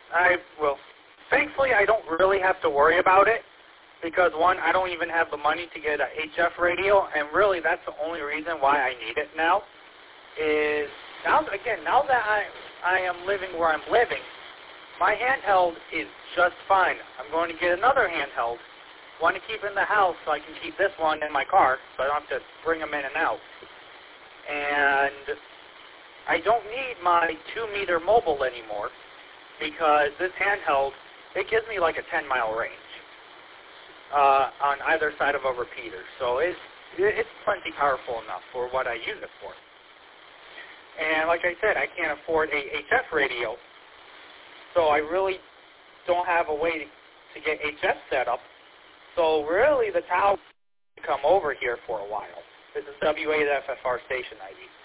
Thankfully, I don't really have to worry about it because, one, I don't even have the money to get a HF radio, and really that's the only reason why I need it now is, now that I am living where I'm living, my handheld is just fine. I'm going to get another handheld, one to keep in the house so I can keep this one in my car so I don't have to bring them in and out. And I don't need my 2-meter mobile anymore because this handheld, it gives me like a 10-mile range on either side of a repeater. So it's plenty powerful enough for what I use it for. And like I said, I can't afford a HF radio, so I really don't have a way to get HF set up. So really the tower will come over here for a while. This is W8FFR station I use.